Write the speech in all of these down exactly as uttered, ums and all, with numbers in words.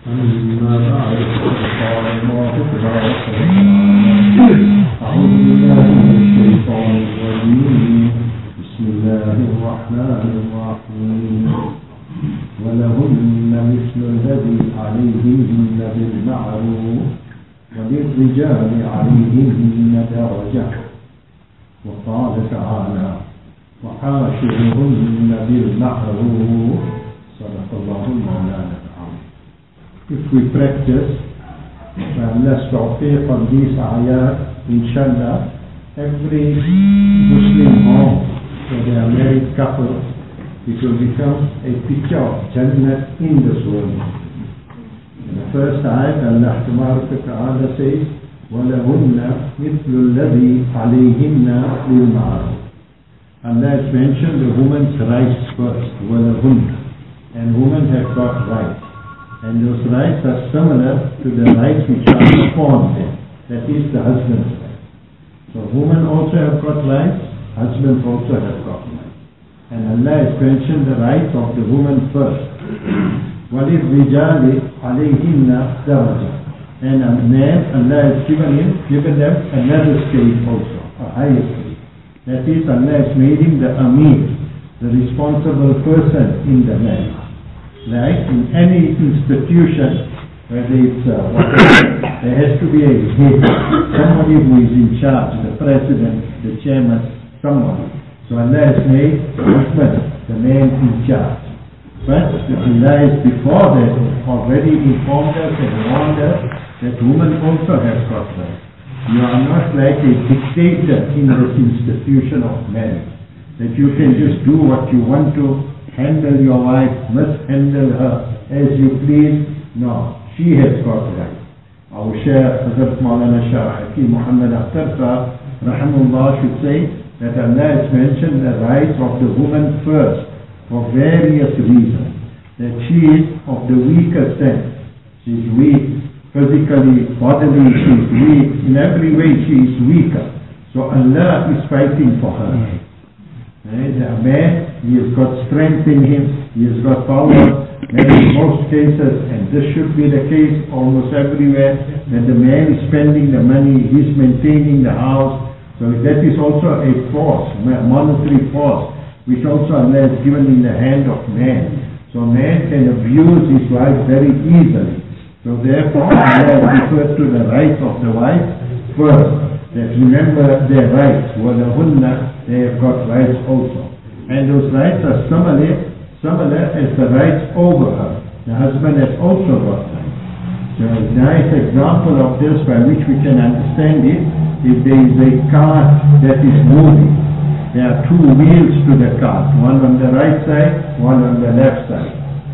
أما بعد فقال الله تعالى أعوذ بالله من الشيطان الرجيم بسم الله الرحمن الرحيم ولهن مثل الذي عليهن بالمعروف وللرجال عليهن درجة وقال تعالى وعاشرهن بالمعروف صدق الله مولانا العظيم. If we practice less tawfiq on these ayat, inshallah, every Muslim home where they are married couple, it will become a picture of Jannah in this world. In the first ayat, Allah Ta'ala says, وَلَهُنَّ مِثْلُ الَّذِي عَلَيْهِنَّ بِالْمَعْرُوفِ. Allah has mentioned the woman's rights first, وَلَهُنَّ, and women have got rights. And those rights are similar to the rights which are upon them, that is the husband's rights. So women also have got rights, husbands also have got rights. And Allah has mentioned the rights of the woman first. وَلِلْرِجَالِ عَلَيْهِنَّ دَرَجَةً. And a man, Allah has given him, given them another stage also, a higher stage. That is, Allah has made him the Amir, the responsible person in the marriage. Like in any institution, whether it's uh, whatever, there has to be a head, somebody who is in charge, the president, the chairman, somebody. So Allah has made the husband the man in charge. But the Allah before that already informed us and warned us that women also have got rights. You are not like a dictator in this institution of marriage, that you can just do what you want to, handle your wife, mishandle her as you please. No, she has got rights. Our Shaykh Hazrat Maulana Shah Hakim Muhammad Akhtar Sahab Rahimahullah should say that Allah has mentioned the rights of the woman first for various reasons. That she is of the weaker sense. She is weak physically, bodily, she is weak. In every way she is weaker. So Allah is fighting for her. And a man, he has got strength in him, he has got power, and in most cases, and this should be the case almost everywhere, that the man is spending the money, he is maintaining the house. So that is also a force, a monetary force, which also Allah has given in the hand of man. So man can abuse his wife very easily. So therefore, Allah refers to the rights of the wife first. That remember their rights, وَلَهُنَّ, they have got rights also. And those rights are similar, similar as the rights over her. The husband has also got rights. So a nice example of this by which we can understand it, if there is a cart that is moving, there are two wheels to the cart, one on the right side, one on the left side.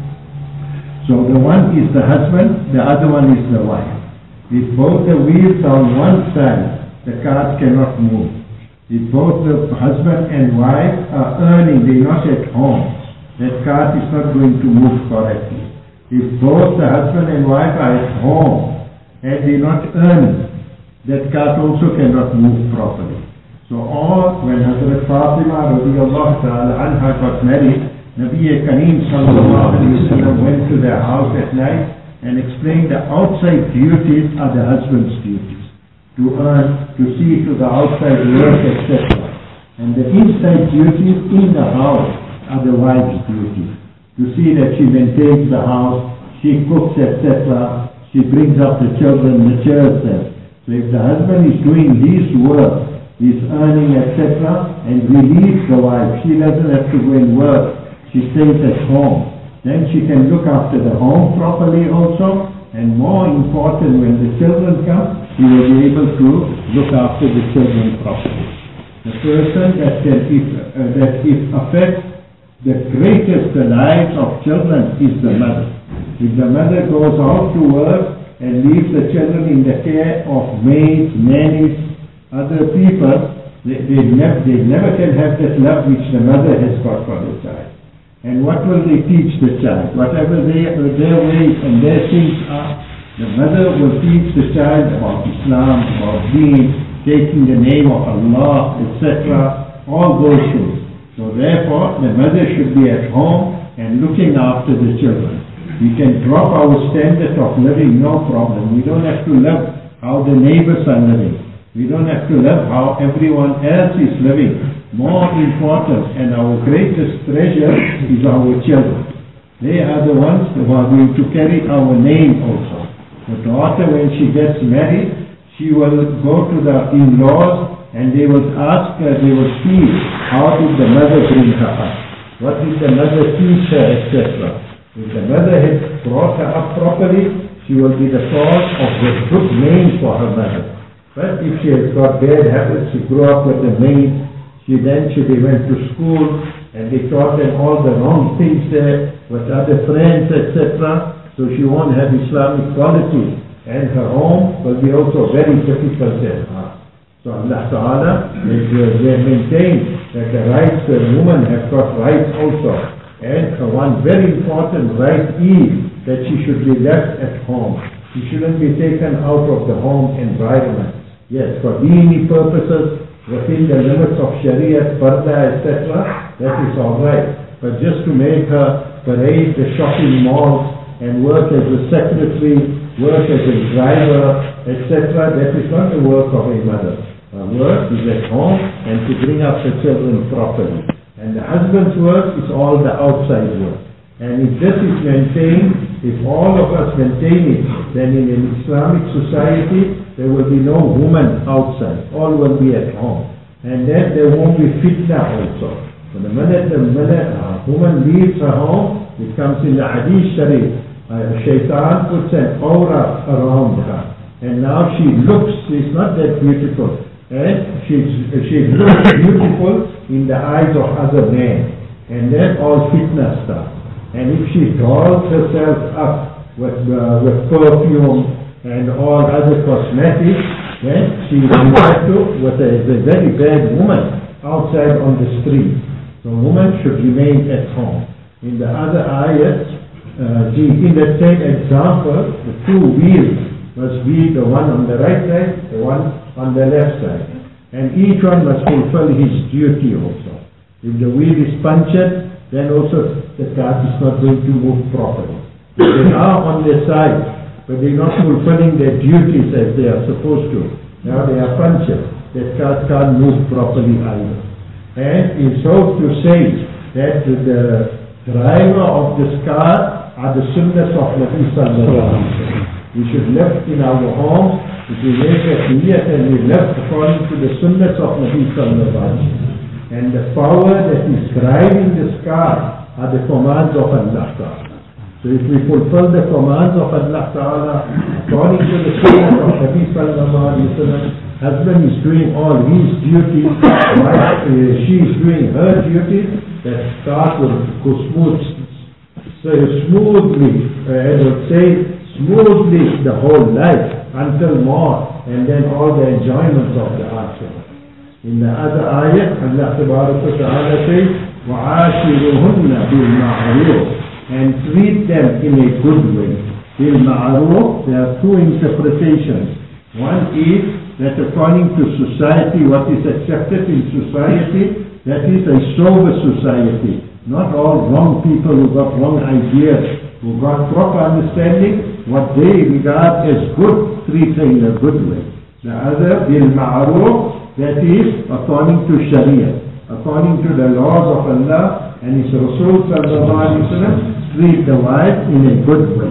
So the one is the husband, the other one is the wife. If both the wheels are on one side, the cart cannot move. If both the husband and wife are earning, they are not at home, that cart is not going to move correctly. If both the husband and wife are at home and they are not earning, that cart also cannot move properly. So all, when Hazrat Fatima radiallahu ta'ala anha got married, Nabi Kareem sallallahu alayhi wa sallam went to their house at night and explained the outside duties are the husband's duties. To earn, to see to the outside work, et cetera. And the inside duties in the house are the wife's duties. To see that she maintains the house, she cooks, et cetera. She brings up the children, matures them. So if the husband is doing his work, he's earning, et cetera, and relieves the wife, she doesn't have to go and work. She stays at home. Then she can look after the home properly also. And more important, when the children come, he will be able to look after the children properly. The person that can if, uh, that if affects the greatest the lives of children is the mother. If the mother goes out to work and leaves the children in the care of maids, nannies, other people, they, they, never, they never can have that love which the mother has got for the child. And what will they teach the child? Whatever they, their ways and their things are, the mother will teach the child about Islam, about Deen, taking the name of Allah, et cetera, all those things. So therefore, the mother should be at home and looking after the children. We can drop our standard of living, no problem. We don't have to live how the neighbors are living. We don't have to live how everyone else is living. More important and our greatest treasure is our children. They are the ones who are going to carry our name also. The daughter, when she gets married, she will go to the in-laws and they will ask her, they will see how did the mother bring her up. What did the mother teach her, et cetera. If the mother had brought her up properly, she will be the cause of the good name for her mother. But if she has got bad habits, she grew up with the maid, she then she they went to school and they taught them all the wrong things there with other friends, et cetera. So she won't have Islamic quality and her home will be also very difficult then. So Allah Ta'ala is uh, they maintain that the rights of women have got rights also. And uh, one very important right is that she should be left at home. She shouldn't be taken out of the home environment. Yes, for dini purposes, within the limits of Sharia, Parda, et cetera, that is all right. But just to make her parade the shopping malls and work as a secretary, work as a driver, et cetera, that is not the work of a mother. Her work is at home and to bring up the children properly. And the husband's work is all the outside work. And if this is maintained, if all of us maintain it, then in an Islamic society, there will be no woman outside. All will be at home. And then there won't be fitna also. So the minute the minute a woman leaves her home, it comes in the Hadith Sharif. Uh, Shaitan puts an aura around her. And now she looks, she's not that beautiful. And she's, she looks beautiful in the eyes of other men. And then all fitna starts. And if she dolls herself up with, uh, with perfume and all other cosmetics, then she is referred to with a, a very bad woman outside on the street. So woman should remain at home. In the other ayat, uh, the, in that same example, the two wheels must be the one on the right side, the one on the left side. And each one must fulfill his duty also. If the wheel is punctured, then also the cart is not going to move properly. They are on their side, but they're not fulfilling their duties as they are supposed to. Now they are punctured. That cart can't move properly either. And it's so to say that the driver of this car are the sunnahs of Nabi Sallallahu Alaihi Wasallam. We should live in our homes, if we make a niyat and we live according to the sunnahs of Nabi Sallallahu Alaihi Wasallam. And the power that is driving this car are the commands of Allah Ta'ala. So if we fulfill the commands of Allah Ta'ala according to the sunnah of Nabi Sallallahu Alaihi Wasallam, husband is doing all his duties, wife, uh, she is doing her duties, that car will go smooth, so smoothly, uh, I would say smoothly the whole life until more, and then all the enjoyments of the afterlife. In the other ayat, Allah Ta'ala says, وَعَاشِرُهُنَّ بِالْمَعْرُوفِ, and treat them in a good way. بِالْمَعْرُوفِ, there are two interpretations. One is that according to society, what is accepted in society, that is a sober society. Not all wrong people who got wrong ideas, who got proper understanding, what they regard as good, treat them in a good way. The other, بِالْمَعْرُوفِ, that is according to Sharia, according to the laws of Allah and His Rasul Sallallahu Alaihi Wasallam, treat the wife in a good way.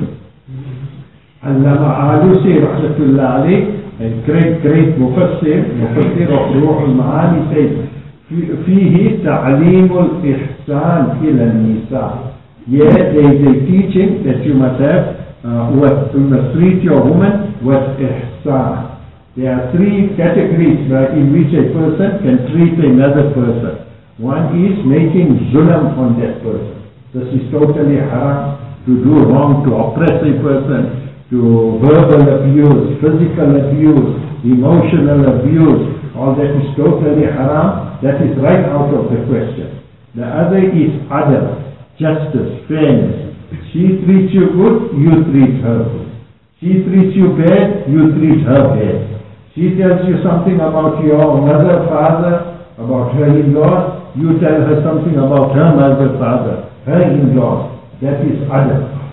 Allama Alusi Rahmatullah Alayh, a great, great Mufassir, Mufassir of Ruh al-Ma'ani, says, فيه تعليم الإحسان إلى النساء. Yes, there is a teaching that you must have, uh, with, you must treat your woman with ihsan. There are three categories uh, in which a person can treat another person. One is making zulm on that person. This is totally haram, to do wrong, to oppress a person, to verbal abuse, physical abuse, emotional abuse. All that is totally haram. That is right out of the question. The other is adl, justice, fairness. She treats you good, you treat her good. She treats you bad, you treat her bad. She tells you something about your mother, father, about her in-laws, you tell her something about her mother, father, her in-laws. That is adl.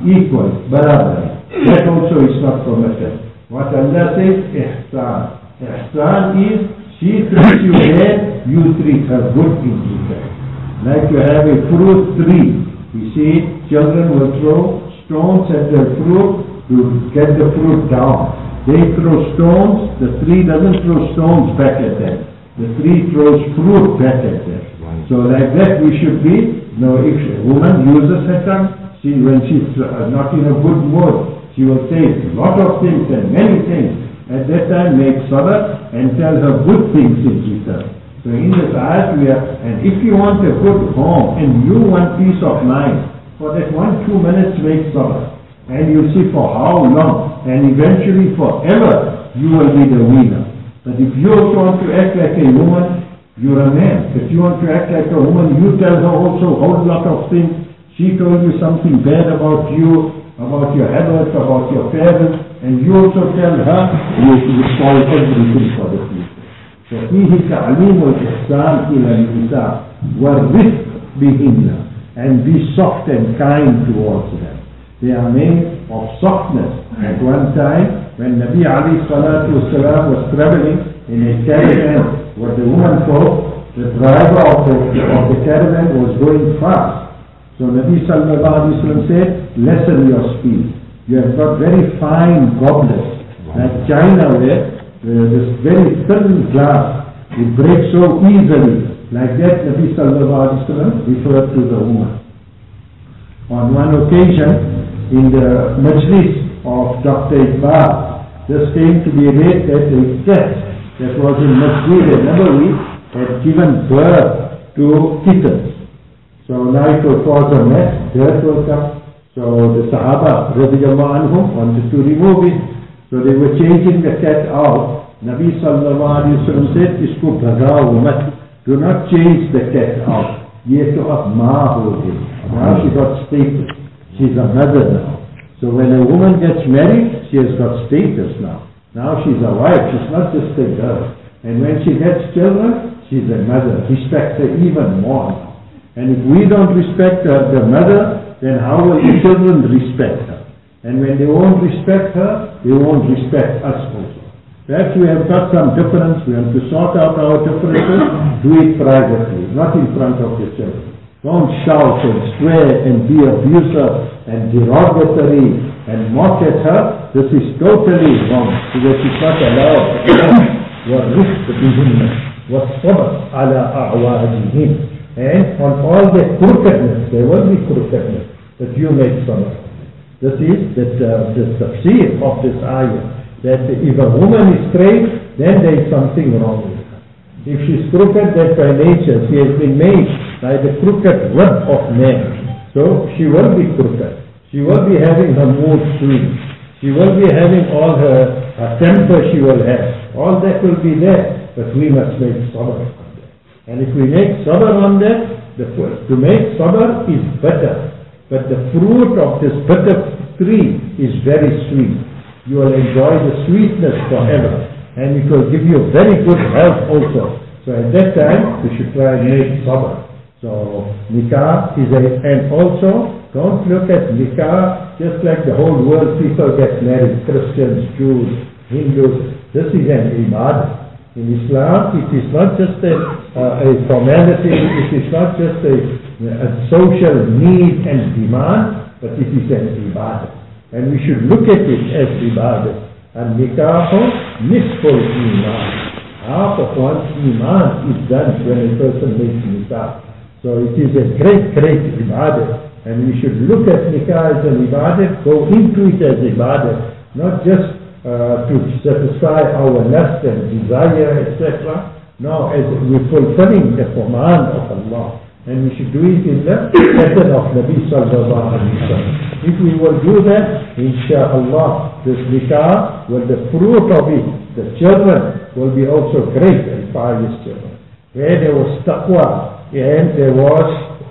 equal, barabar. That also is not permitted. What Allah says, ihsan. Ihsan is, she treats you bad, you treat her good in return. Like you have a fruit tree. You see, children will throw stones at the fruit to get the fruit down. They throw stones, the tree doesn't throw stones back at them. The tree throws fruit back at them. So like that we should be. Now if a woman uses her tongue, she, when she's uh, not in a good mood, she will say a lot of things and many things. At that time make sabr and tell her good things in return. So in this ayat we are, and if you want a good home and you want peace of mind, for that one, two minutes make sabr. And you see for how long, and eventually forever, you will be the winner. But if you also want to act like a woman, you're a man. If you want to act like a woman, you tell her also a whole lot of things. She told you something bad about you, about your habits, about your parents, and you also tell her, you, you spoil everything for the future. فَفِيهِ تَعْلِيمُ الْإِحْسَانِ إِلَى النِّسَاءِ وَالرِّفْقِ بِهِنَّ, and be soft and kind towards them. They are made of softness. At one time, when Nabi alayhi salatu wasalam was traveling in a caravan with the woman folk, the driver of the, of the caravan was going fast. So Nabi sallallahu alayhi wasallam said, lessen your speed. You have got very fine goblets, like China ware, uh, this very thin glass, it breaks so easily. Like that Nabi sallallahu alayhi wasallam referred to the woman. On one occasion, in the majlis of Doctor Iqbal, this came to be read that a cat that was in Masjid al-Nabawi had given birth to kittens. So now it will cause a mess, dirt will come. So the Sahaba radiyallahu anhum wanted to remove it. So they were changing the cat out. Nabi sallallahu alayhi wa sallam said, Isko bhagao mat. Do not change the cat out. Ye to ab maa ho gayi. Now she got status. She's a mother now. So when a woman gets married, she has got status now. Now she's a wife, she's not just a girl. And when she gets children, she's a mother. Respect her even more now. And if we don't respect her, the mother, then how will the children respect her? And when they won't respect her, they won't respect us also. Perhaps we have got some difference, we have to sort out our differences, do it privately, not in front of the children. Don't shout and swear and be abusive and derogatory and mock at her. This is totally wrong, because it's not allowed. وَالرِّفْقِ بِهِنَّ وَالصَّبْرِ عَلَىٰ أَعْوَادِهِنَّ. And on all their crookedness, there will be crookedness, that you make sabr. This is the, uh, the tafsir of this ayah, that if a woman is straight, then there is something wrong with her. If she's crooked, that by nature she has been made by the crooked web of man. So she will be crooked. She will be having her mood swings. She will be having all her, her temper she will have. All that will be there. But we must make sabr on that. And if we make sabr on that, the, to make sabr is better. But the fruit of this bitter tree is very sweet. You will enjoy the sweetness forever. And it will give you very good health also. So at that time, we should try and make sabr. So nikah is a, and also don't look at nikah just like the whole world people get married, Christians, Jews, Hindus. This is an ibadah. In Islam, it is not just a, uh, a formality, it is not just a, a social need and demand, but it is an ibadah. And we should look at it as ibadah. And nikahu nisful iman. Half of one's iman is done when a person makes nikah. So it is a great, great ibadah. And we should look at nikah as an ibadah, go into it as ibadah, not just uh, to satisfy our lust and desire, et cetera. No, as we're fulfilling the command of Allah. And we should do it in the method of Nabi sallallahu alayhi wa sallam. If we will do that, insha'Allah, this nikah, well, the fruit of it, the children, will be also great and pious children. Where there was taqwa, and there was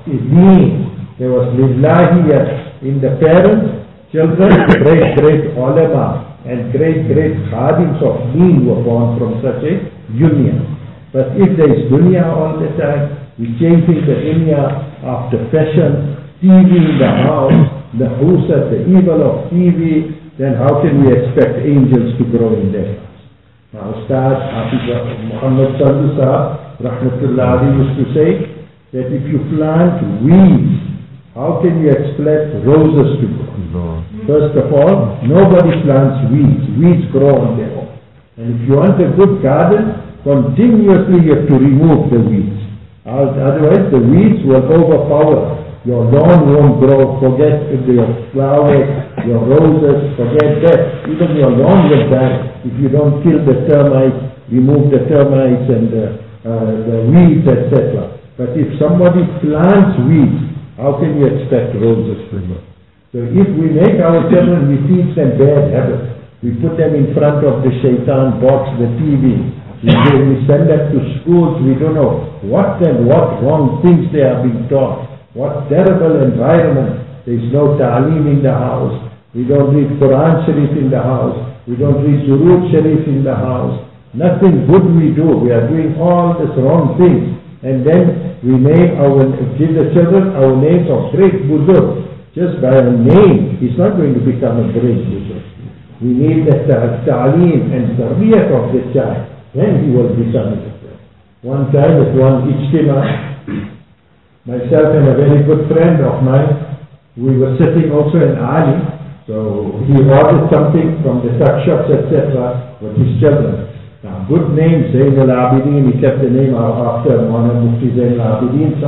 deen, there was lillahiyah in the parents, children, great, great ulama, and great, great khadims of deen were born from such a union. But if there is dunya all the time, we changing the dunya after fashion, T V in the house, nahusat, the evil of T V, then how can we expect angels to grow in their hearts? Now, Ustad Hafiz Muhammad Sadhu Sahab, Rahmatullah Ali, used to say that if you plant weeds, how can you expect roses to grow? No. First of all, nobody plants weeds. Weeds grow on their own. And if you want a good garden, continuously you have to remove the weeds. Otherwise, the weeds will overpower. Your lawn won't grow. Forget your flowers, your roses, forget that. Even your lawn will die if you don't kill the termites, remove the termites and the, uh, the weeds, et cetera. But if somebody plants weeds, how can you expect roses to grow? So if we make our children, we teach them bad habits. We put them in front of the shaitan box, the T V. We, we send them to schools, we don't know what and what wrong things they are being taught. What terrible environment. There is no ta'aleem in the house. We don't read Quran Sharif in the house. We don't read Durood Sharif in the house. Nothing good we do. We are doing all these wrong things. And then we name our, give the children our names of great Buzurg. Just by a name, he's not going to become a great Buzurg. We need the ta'aleem and tarbiyat of the child. Then he will become a Buzurg. One time at one ijtima, myself and a very good friend of mine, we were sitting also in Ali. So he ordered something from the tuck shops, et cetera, with his children. Now, good name, Zain al-Abidin, he kept the name after Maulana Mufti Zain al-Abidin,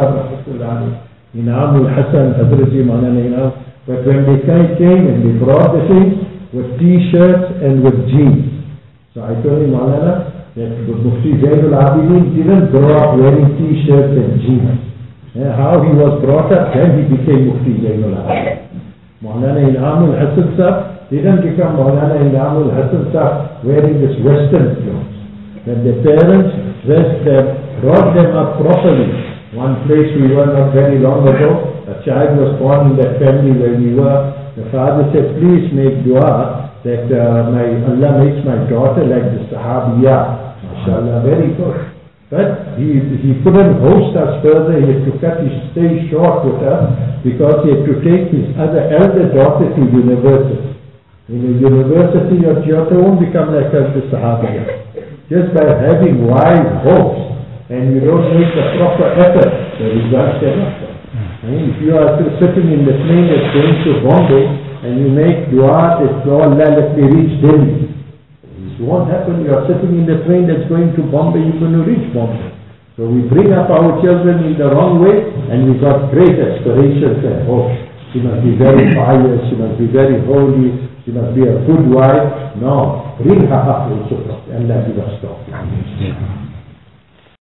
Inam al-Hasan, Hazrat Maulana Inam. But when they came and they brought the things with t-shirts and with jeans. So I told him, Maulana, that Mufti Zain al-Abidin didn't grow up wearing t-shirts and jeans. Yeah, how he was brought up, then he became Mufti Zainul Abidin. Maulana Inam al-Hasan Sahib didn't become Maulana Inam al-Hasan Sahib wearing this Western clothes. When the parents dressed them, brought them up properly. One place we were not very long ago, a child was born in that family where we were. The father said, please make dua that uh, my Allah makes my daughter like the Sahabiyah. MashaAllah, very good. But he, he couldn't host us further. He had to cut his stay short with us because he had to take his other elder daughter to university. In the university, your daughter won't become like us, the Sahabiya. Just by having wide hopes and you don't make the proper effort, the results cannot come. I mean, if you are sitting in the plane that's going to Bombay and you make dua that, oh Allah, let me reach Delhi. It won't happen. You are sitting in the train that's going to Bombay, you're going to reach Bombay. So we bring up our children in the wrong way and we got great aspirations and hopes. She must be very pious, she must be very holy, she must be a good wife. No, bring her up also and let us stop.